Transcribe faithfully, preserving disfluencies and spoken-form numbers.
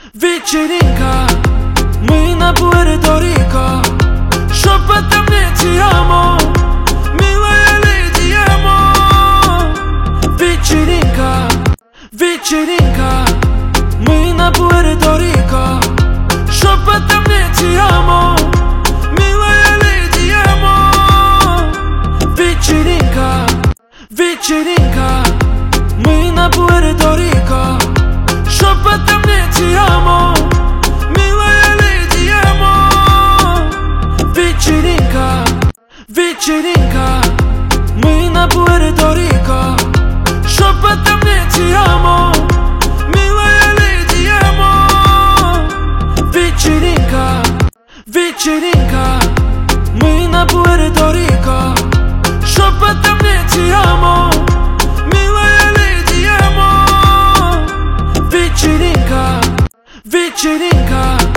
Вечеринка, mâine Puerto Rico. Șopătăm, ne ti amo, mila le ti amo. Вечеринка, вечеринка, mâine Puerto Rico. Șopătăm, ne ti amo, mila le ti amo. Вечеринка, вечеринка, mâine Puerto Rico. Șopătăm, ne ti amo, mila le ti amo. Вечеринка, вечеринка, mâine Puerto Rico. Șopătăm, ne ti amo, mila le ti amo. Вечеринка, вечеринка, mâine Puerto Rico. Șopătăm, ne ti amo, mila le ti amo. Вечеринка, вечеринка.